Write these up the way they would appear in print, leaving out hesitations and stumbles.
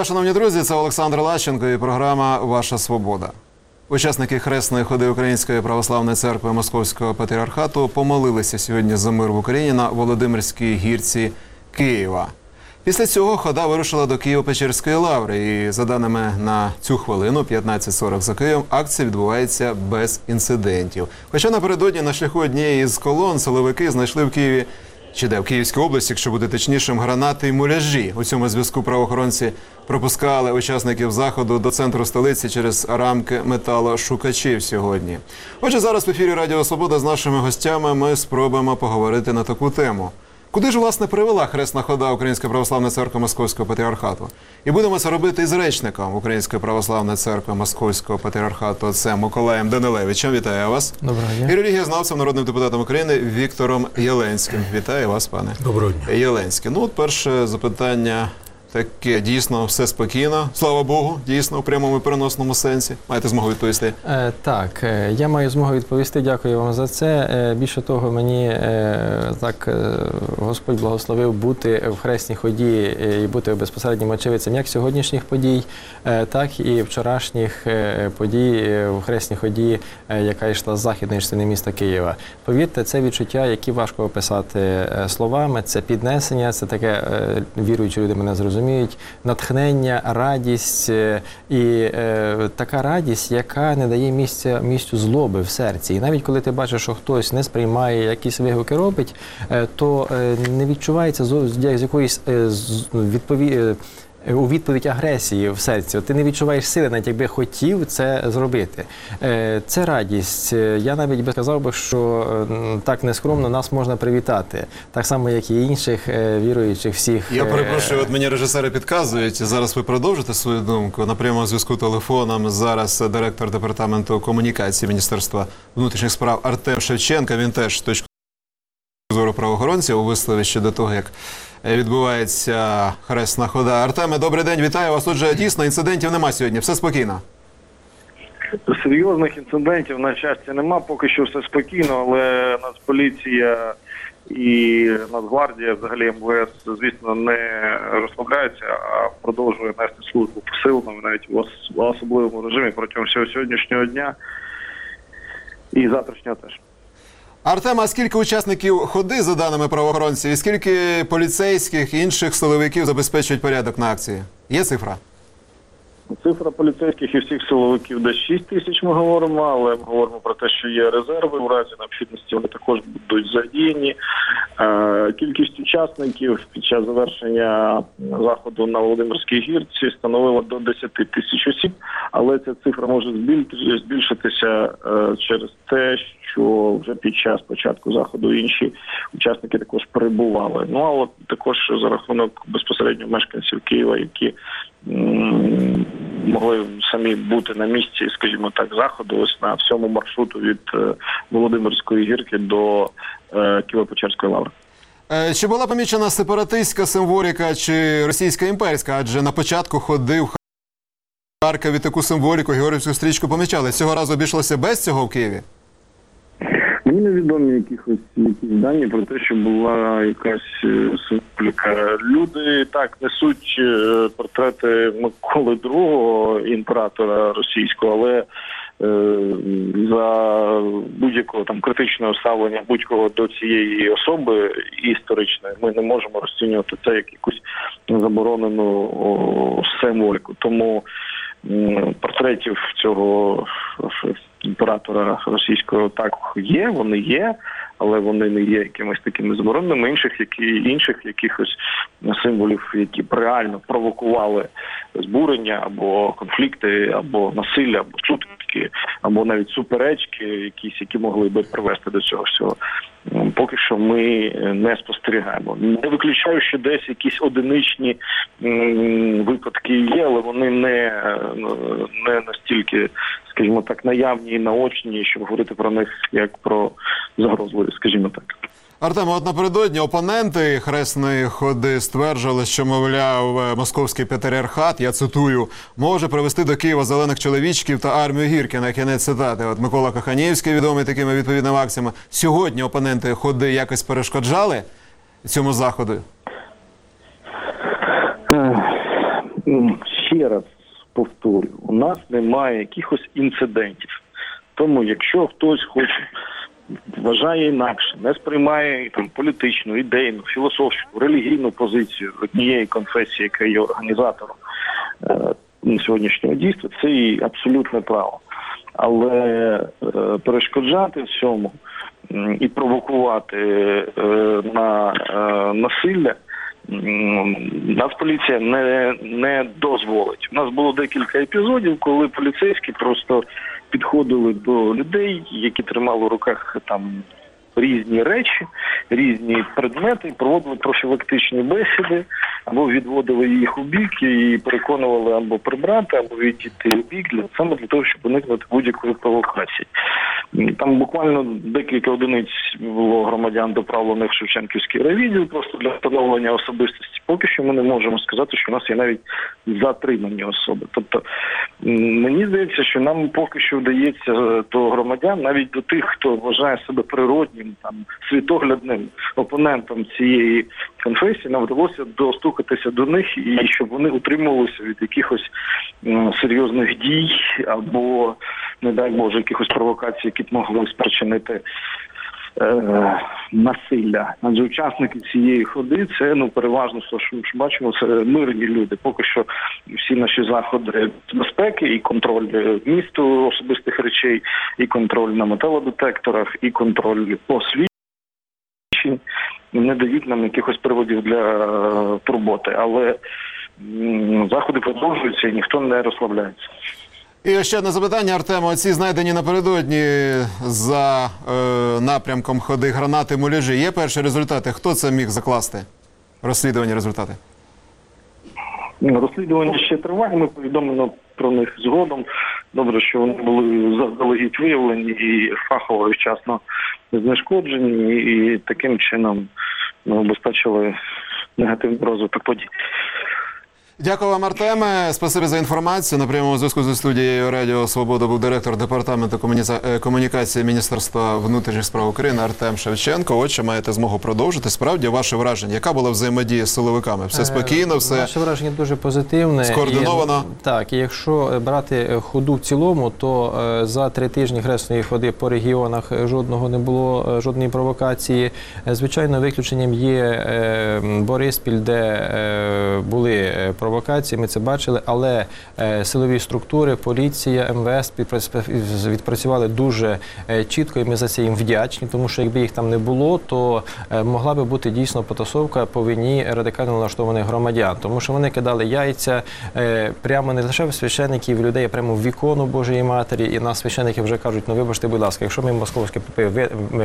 Вітаю, шановні друзі, це Олександр Лащенко і програма «Ваша свобода». Учасники Хресної ходи Української православної церкви Московського патріархату помолилися сьогодні за мир в Україні на Володимирській гірці Києва. Після цього хода вирушила до Києво-Печерської лаври і, за даними на цю хвилину, 15:40 за Києвом, акція відбувається без інцидентів. Хоча напередодні на шляху однієї з колон силовики знайшли в Києві, в Київській області, якщо бути точнішим, гранати і муляжі. У цьому зв'язку правоохоронці пропускали учасників заходу до центру столиці через рамки металошукачів сьогодні. Отже, зараз в ефірі Радіо Свобода з нашими гостями ми спробуємо поговорити на таку тему. Куди ж, власне, привела Хресна хода Української православної церкви Московського патріархату? І будемо це робити із речником Української православної церкви Московського патріархату отцем Миколаєм Данилевичем. Вітаю вас. Доброго дня. І релігієзнавцем, народним депутатом України Віктором Єленським. Вітаю вас, пане. Доброго дня. Єленський. Ну, от перше запитання таке. Дійсно, все спокійно. Слава Богу, дійсно, у прямому і переносному сенсі. Маєте змогу відповісти? Так, я маю змогу відповісти. Дякую вам за це. Більше того, мені Господь благословив бути в Хресній ході і бути безпосереднім очевидцем як сьогоднішніх подій, так і вчорашніх подій в Хресній ході, яка йшла з західної частини міста Києва. Повірте, це відчуття, які важко описати словами, це піднесення, це таке, віруючі люди мене зрозуміють, натхнення, радість і така радість, яка не дає місцю злоби в серці. І навіть коли ти бачиш, що хтось не сприймає, якісь вигуки робить, то не відчувається з якоїсь у відповідь агресії в серці. Ти не відчуваєш сили, навіть якби хотів це зробити. Це радість. Я навіть би сказав, що так нескромно нас можна привітати. Так само, як і інших віруючих всіх. Я перепрошую, от мені режисери підказують. Зараз ви продовжите свою думку. На прямому зв'язку телефоном зараз директор департаменту комунікації Міністерства внутрішніх справ Артем Шевченко. Він теж з точки зору правоохоронців у вислові щодо того, як відбувається Хресна хода. Артеме, добрий день, вітаю вас. Отже, дійсно, інцидентів нема сьогодні, все спокійно? Серйозних інцидентів, на щастя, нема, поки що все спокійно, але Нацполіція і Нацгвардія, взагалі МВС, звісно, не розслабляються, а продовжує нести службу посиленою, навіть в особливому режимі протягом всього сьогоднішнього дня і завтрашнього теж. Артем, а скільки учасників ходи, за даними правоохоронців, і скільки поліцейських і інших силовиків забезпечують порядок на акції? Є цифра? Цифра поліцейських і всіх силовиків десь 6 тисяч ми говоримо, але ми говоримо про те, що є резерви, у разі необхідності вони також будуть задіяні. Кількість учасників під час завершення заходу на Володимирській гірці становила до 10 тисяч осіб, але ця цифра може збільшитися через те, що вже під час початку заходу інші учасники також перебували. Ну, а от також за рахунок безпосередньо мешканців Києва, які могли самі бути на місці, скажімо так, заходу, ось на всьому маршруту від Володимирської гірки до Києво-Печерської лаври. Чи була помічена сепаратистська символіка чи російська імперська? Адже на початку ходи в Харкові таку символіку, Георгіївську стрічку помічали. Цього разу обійшлося без цього в Києві? Мені невідомі якісь дані про те, що була якась символіка. Люди так несуть портрети Миколи II, імператора російського, але за будь-якого там критичного ставлення будь-кого до цієї особи історичної ми не можемо розцінювати це як якусь заборонену символіку. Тому портретів цього імператора російського так є, вони є, але вони не є якимись такими забороненими. Інших якихось символів, які б реально провокували збурення або конфлікти, або насилля, або сутички, або навіть суперечки якісь, які могли би привести до цього всього. Поки що ми не спостерігаємо. Не виключаю, що десь якісь одиничні випадки є, але вони не настільки, скажімо так, наявні і наочні, щоб говорити про них як про загрозливі, скажімо так. Артем, от напередодні опоненти Хресної ходи стверджували, що, мовляв, Московський патріархат, я цитую, може привести до Києва зелених чоловічків та армію Гіркіна. Кінець цитати. От Микола Коханівський, відомий такими відповідними акціями. Сьогодні опоненти ходи якось перешкоджали цьому заходу? ще раз повторюю, у нас немає якихось інцидентів. Тому якщо хтось хоче, вважає інакше, не сприймає там політичну, ідейну, філософську, релігійну позицію однієї конфесії, яка є організатором сьогоднішнього дійства, це її абсолютне право. Але перешкоджати всьому і провокувати на насилля Нацполіція не дозволить. У нас було декілька епізодів, коли поліцейські просто підходили до людей, які тримали в руках там різні речі, різні предмети, і проводили профілактичні бесіди, або відводили їх у бік і переконували або прибрати, або відійти у бік, саме для того, щоб уникнути будь-якої провокації. Там буквально декілька одиниць було громадян доправлених в Шевченківський райвідділ просто для встановлення особистості. Поки що ми не можемо сказати, що у нас є навіть затримані особи. Тобто, мені здається, що нам поки що вдається до громадян, навіть до тих, хто вважає себе природнім, там, світоглядним опонентом цієї конфесії, нам вдалося достукатися до них і щоб вони утримувалися від якихось серйозних дій або, не дай Боже, якихось провокацій, які б могли спричинити насилля. Адже учасники цієї ходи це переважно, що ми бачимо, це мирні люди. Поки що всі наші заходи безпеки і контроль вмісту особистих речей, і контроль на металодетекторах, і контроль посвідчень не дають нам якихось приводів для турботи. Але заходи продовжуються і ніхто не розслабляється. І ще одне запитання, Артему. Оці знайдені напередодні за напрямком ходи гранати муляжі. Є перші результати? Хто це міг закласти? Розслідувані результати? Розслідування ще триває, ми повідомимо про них згодом. Добре, що вони були заздалегідь виявлені і фахово і вчасно знешкоджені, і таким чином обезпечили негативний розвиток подій. Дякую вам, Артеме. Спасибі за інформацію. На прямому зв'язку зі студією Радіо Свобода був директор департаменту комунікації Міністерства внутрішніх справ України Артем Шевченко. Отже, маєте змогу продовжити. Справді, ваше враження, яка була взаємодія з силовиками? Все спокійно, все наше враження дуже позитивне. Скоординовано? Так, і якщо брати ходу в цілому, то за 3 тижні хресної ходи по регіонах жодного не було, жодної провокації. Звичайно, виключенням є Бориспіль, де були провокації, ми це бачили, але силові структури, поліція, МВС відпрацювали дуже чітко, і ми за це їм вдячні, тому що якби їх там не було, то могла би бути дійсно потасовка по вині радикально налаштованих громадян, тому що вони кидали яйця прямо не лише в священиків, людей, а прямо в вікону Божої Матері, і нас священики вже кажуть, вибачте, будь ласка, якщо ми московські попи,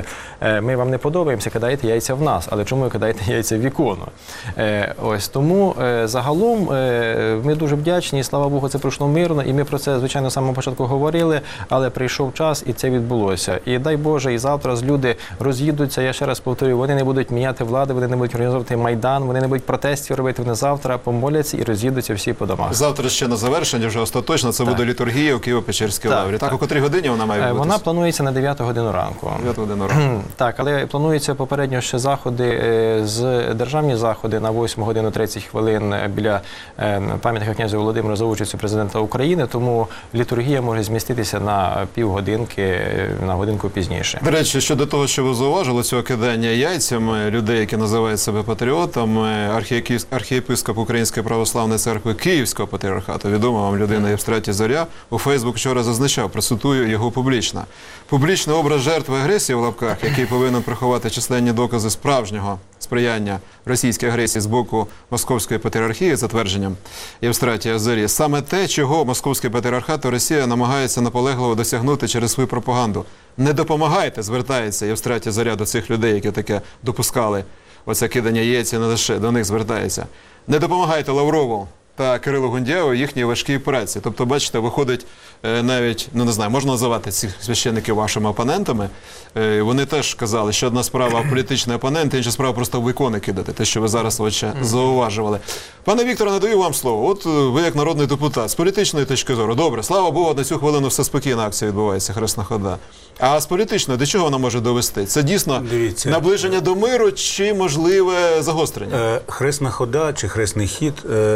ми вам не подобаємося, кидаєте яйця в нас, але чому ви кидаєте яйця в вікону? Ось, тому загалом ми дуже вдячні, і слава Богу, це пройшло мирно, і ми про це, звичайно, з самого початку говорили, але прийшов час, і це відбулося. І дай Боже, і завтра люди роз'їдуться, я ще раз повторюю, вони не будуть міняти влади, вони не будуть організовувати Майдан, вони не будуть протестів робити, вони завтра помоляться і роз'їдуться всі по домах. Завтра ще на завершення, вже остаточно, це буде літургія у Києво-Печерській лаврі. Так, у котрій годині вона має бути? Вона планується на 9 годину ранку. 9 годину ранку. Так, але планується попередньо ще заходи, державні заходи на 8 годину 30 хвилин біля пам'ятника князю Володимиру за участю президента України, тому літургія може зміститися на півгодинки, на годинку пізніше. До речі, щодо того, що ви зауважили, цього кидання яйцями людей, які називають себе патріотами, архієпископ Української православної церкви Київського патріархату, відома вам людина Євстратій Зоря, у Фейсбук вчора зазначав, процитую його публічно. Публічний образ жертви агресії в лапках, який повинен приховати численні докази справжнього сприяння російській агресії з боку Московської патріархії, за твердженням Євстратія Зорі, саме те, чого Московський патріархат та Росія намагаються наполегливо досягнути через свою пропаганду. Не допомагайте, звертається Євстратій Зоря до цих людей, які таке допускали. Оце кидання яєць, не лише до них звертається. Не допомагайте Лаврову та Кирилу Гундяєву їхній важкій праці. Тобто, бачите, виходить навіть, не знаю, можна називати цих священників вашими опонентами. Вони теж казали, що одна справа політичний опонент, інша справа просто в ікони кидати, те, що ви зараз зауважували. Пане Вікторе, надаю вам слово. От ви як народний депутат, з політичної точки зору, добре, слава Богу, на цю хвилину все спокійно, акція відбувається, хресна хода. А з політичної, до чого вона може довести? Це дійсно наближення до миру чи можливе загострення? Хресна хода чи хресний хід –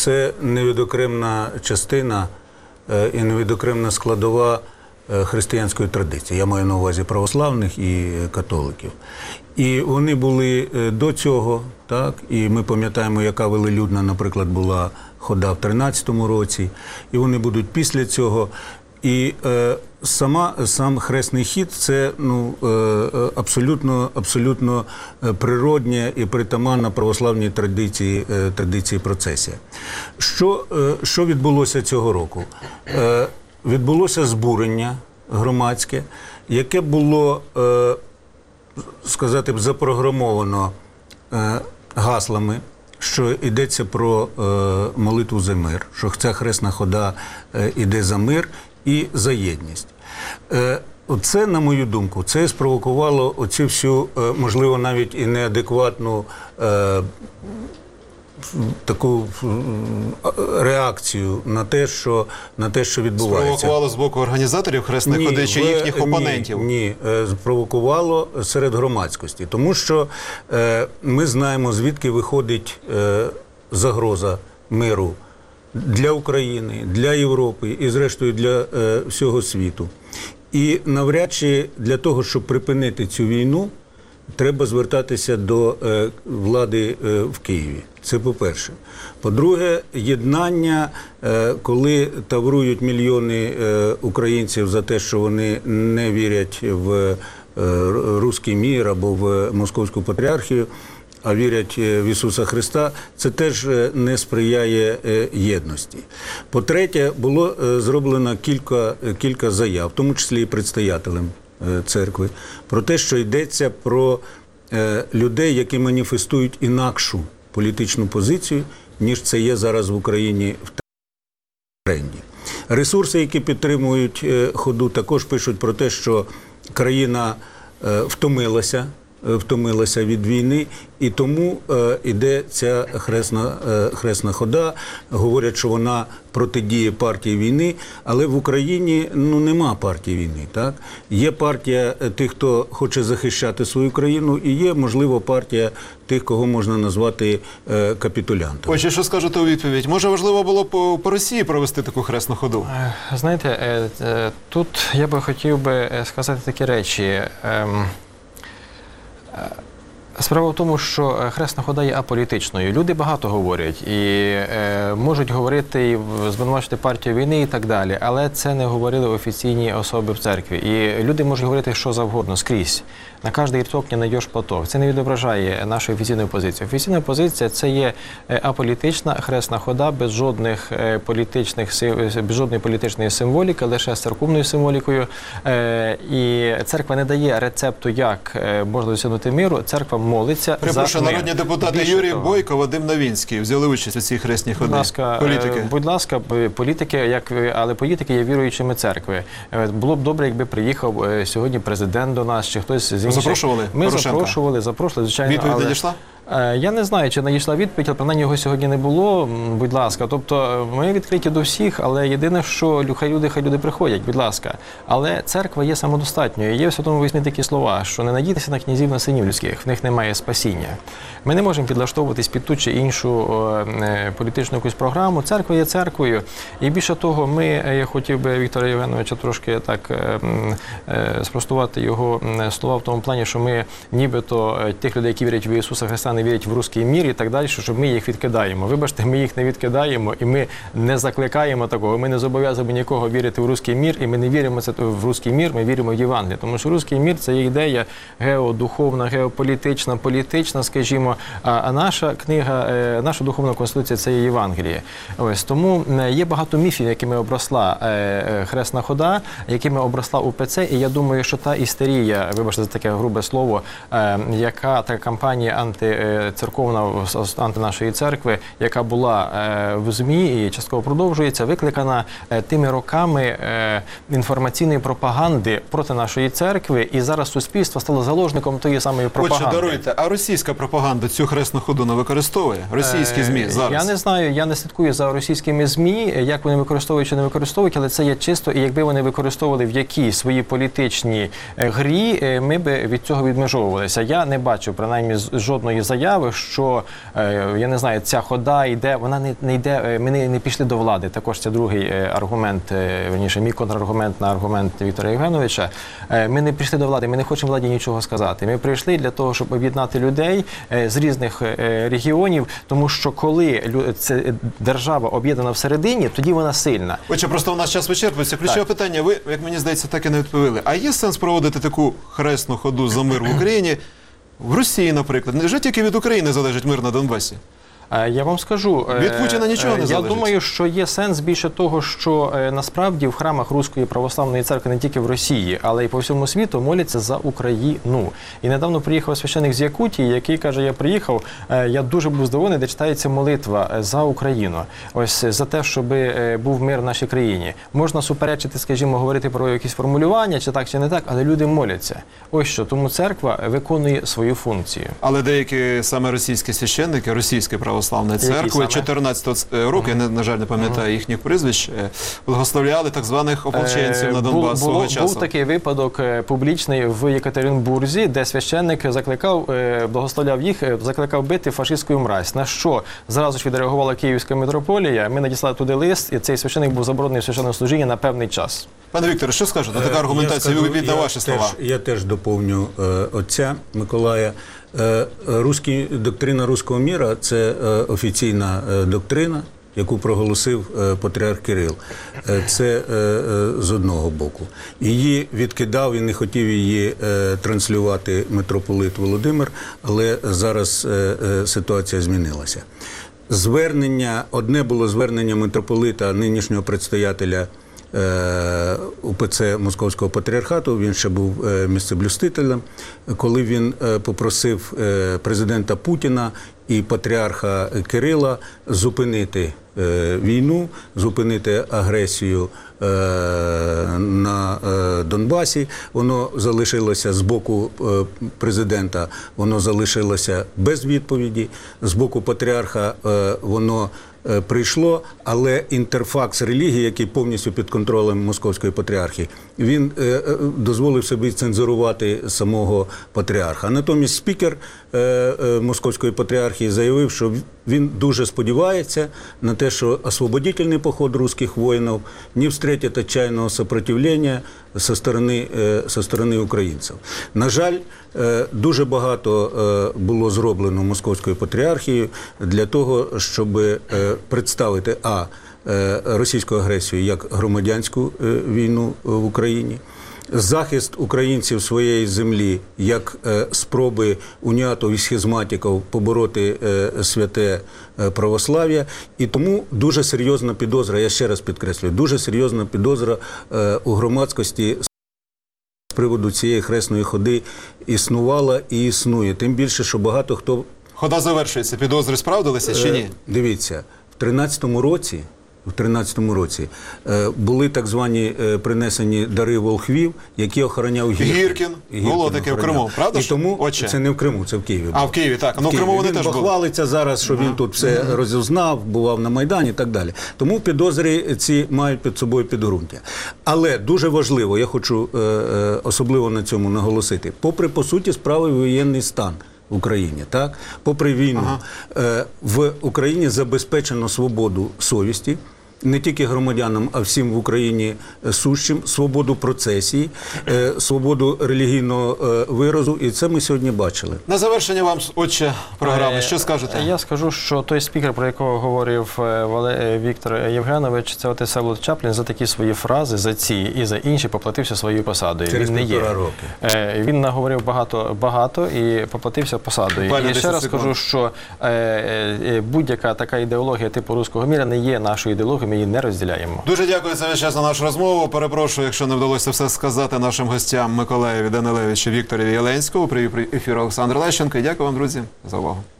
це невідокремна частина і невідокремна складова християнської традиції. Я маю на увазі православних і католиків. І вони були до цього, так, і ми пам'ятаємо, яка велелюдна, наприклад, була хода в 13-му році, і вони будуть після цього. І сам хресний хід – це абсолютно природня і притаманна православній традиції процесія. Що відбулося цього року? Відбулося збурення громадське, яке було, сказати б, запрограмовано гаслами, що йдеться про молитву за мир, що ця хресна хода йде за мир і за єдність. Це, на мою думку, це спровокувало оцю всю, можливо, навіть і неадекватну таку реакцію на те, що відбувається. Спровокувало з боку організаторів хресних ходи чи їхніх опонентів? Ні, спровокувало серед громадськості. Тому що ми знаємо, звідки виходить загроза миру для України, для Європи і, зрештою, для всього світу. І навряд чи для того, щоб припинити цю війну, треба звертатися до влади в Києві. Це по-перше. По-друге, єднання, коли таврують мільйони українців за те, що вони не вірять в руський мір або в Московську патріархію, а вірять в Ісуса Христа, це теж не сприяє єдності. По-третє, було зроблено кілька заяв, в тому числі і предстоятелем церкви, про те, що йдеться про людей, які маніфестують інакшу політичну позицію, ніж це є зараз в Україні в тренді. Ресурси, які підтримують ходу, також пишуть про те, що країна втомилася від війни, і тому іде ця хресна хода. Говорять, що вона протидіє партії війни, але в Україні нема партії війни. Так? Є партія тих, хто хоче захищати свою країну, і є, можливо, партія тих, кого можна назвати капітулянтами. Отже, що скажете у відповідь? Може, важливо було по Росії провести таку хресну ходу? Знаєте, тут я би хотів сказати такі речі. Справа в тому, що хресна хода є аполітичною. Люди багато говорять і можуть говорити і звинувачити партію війни і так далі, але це не говорили офіційні особи в церкві. І люди можуть говорити що завгодно, скрізь. На кожний рядок не знайдеш поток. Це не відображає нашу офіційну позицію. Офіційна позиція – це є аполітична хресна хода без жодної політичної символіки, лише з церковною символікою. І церква не дає рецепту, як можна досягнути миру. Церква молиться за мир. Народні депутати Юрій Бойко, Вадим Новінський взяли участь у цій хресній ході. Будь ласка, політики, але політики є віруючими церкви. Було б добре, якби приїхав сьогодні президент до нас, чи хтось з інших. Запрошували? Ми запрошували, звичайно. Відповідь надійшла? Я не знаю, чи надійшла відповідь, але принаймні його сьогодні не було, будь ласка. Тобто ми відкриті до всіх, але єдине, що хай люди приходять, будь ласка. Але церква є самодостатньою. Є в Святому Письмі такі слова, що не надійтеся на князів, на синів людських, в них немає спасіння. Ми не можемо підлаштовуватись під ту чи іншу політичну якусь програму. Церква є церквою. І більше того, я хотів би Віктора Євгеновича трошки так спростувати його слова в тому плані, що ми нібито тих людей, які вірять в Ісуса Христа, не вірять в руський мір і так далі, щоб ми їх відкидаємо. Вибачте, ми їх не відкидаємо і ми не закликаємо такого. Ми не зобов'язуємо нікого вірити в руський мір, і ми не віримо в руський мір, ми віримо в Євангеліє. Тому що руський мір – це є ідея геодуховна, геополітична, політична, скажімо, а наша книга, наша духовна конституція – це є Євангеліє. Ось, тому є багато міфів, якими обросла хресна хода, якими обросла УПЦ, і я думаю, що та істерія, вибачте за таке грубе слово, яка та кампанія церковна анти нашої церкви, яка була в ЗМІ і частково продовжується, викликана тими роками інформаційної пропаганди проти нашої церкви, і зараз суспільство стало заложником тієї самої пропаганди. Отже, даруйте, а російська пропаганда цю хресну ходу не використовує? Російські ЗМІ зараз? Я не знаю, я не слідкую за російськими ЗМІ, як вони використовують чи не використовують, але це є чисто, і якби вони використовували в якійсь своїй політичній грі, ми б від цього відмежовувалися. Я не бачу, принаймні, жодної заяви заяви, що, я не знаю, ця хода йде, вона не йде, ми не пішли до влади. Також це другий аргумент, верніше, мій контраргумент на аргумент Віктора Євгеновича. Ми не прийшли до влади, ми не хочемо владі нічого сказати. Ми прийшли для того, щоб об'єднати людей з різних регіонів, тому що коли держава об'єднана всередині, тоді вона сильна. Отже, просто у нас час вичерпується. Ключове питання, ви, як мені здається, так і не відповіли. А є сенс проводити таку хресну ходу за мир в Україні в Росії, наприклад? Невже тільки від України залежить мир на Донбасі? Я вам скажу, від Путіна нічого не залежить. Я думаю, що є сенс більше того, що насправді в храмах Руської православної церкви не тільки в Росії, але й по всьому світу моляться за Україну. І недавно приїхав священик з Якутії, який каже, я приїхав, я дуже був здивований, де читається молитва за Україну. Ось за те, щоб був мир в нашій країні. Можна суперечити, скажімо, говорити про якісь формулювання, чи так, чи не так, але люди моляться. Ось що, тому церква виконує свою функцію. Але деякі саме російські священники, російські православної церкви 14-го року, я, на жаль, не пам'ятаю їхніх прізвищ, благословляли так званих ополченців на Донбас свого часу. Був такий випадок публічний в Єкатеринбурзі, де священник закликав, благословляв їх, закликав бити фашистську мразь. На що зразу ж відреагувала Київська митрополія, ми надіслали туди лист, і цей священник був заборонений в священному служінні на певний час. Пане Вікторе, що скажете? Така аргументація, відповідь на ваші слова. Я теж доповню отця Миколая. Доктрина руського міра – це офіційна доктрина, яку проголосив патріарх Кирил. Це з одного боку. Її відкидав і не хотів її транслювати митрополит Володимир, але зараз ситуація змінилася. Одне було звернення митрополита, нинішнього предстоятеля УПЦ Московського патріархату, він ще був місцеблюстителем, коли він попросив президента Путіна і патріарха Кирила зупинити війну, зупинити агресію на Донбасі. Воно залишилося з боку президента, воно залишилося без відповіді, з боку патріарха воно прийшло, але інтерфакс релігії, який повністю під контролем Московської патріархії, він дозволив собі цензурувати самого патріарха. Натомість спікер Московської патріархії заявив, що він дуже сподівається на те, що освободительний поход русских воїнів не встретить отчаянного сопротивления со сторони українців. На жаль, дуже багато було зроблено Московською патріархією для того, щоб представити російську агресію як громадянську війну в Україні, захист українців своєї землі як спроби уніатів і схизматиків побороти святе православ'я. І тому дуже серйозна підозра, я ще раз підкреслюю, дуже серйозна підозра у громадськості з приводу цієї хресної ходи існувала і існує. Тим більше, що багато хто... Хода завершується. Підозри справдилися чи ні? Дивіться, в 13-му році були так звані принесені дари волхвів, які охороняв Гіркін. Було таке в Криму, правда? І тому це не в Криму, це в Києві. В Києві, так. Ну, в Криму вони теж були. Він похвалиться зараз, що він тут все розузнав, бував на Майдані і так далі. Тому підозри ці мають під собою підґрунтя. Але дуже важливо, я хочу особливо на цьому наголосити, попри, по суті, справи воєнний стан в Україні, так? Попри війну, в Україні забезпечено свободу совісті, не тільки громадянам, а всім в Україні сущим, свободу процесії, свободу релігійного виразу, і це ми сьогодні бачили. На завершення вам, отче, програми, що скажете? Я скажу, що той спікер, про якого говорив Віктор Євгенович, це отець Всеволод Чаплін, за такі свої фрази, за ці і за інші поплатився своєю посадою. Через він не є. роки. Він наговорив багато і поплатився посадою. І ще раз скажу, що будь-яка така ідеологія типу руського міра не є нашою ідеологією, ми її не розділяємо. Дуже дякую за весь час на нашу розмову. Перепрошую, якщо не вдалося все сказати нашим гостям Миколаєві Данилевичу, Вікторові Єленському. Привів ефір Олександр Лещенко. І дякую вам, друзі, за увагу.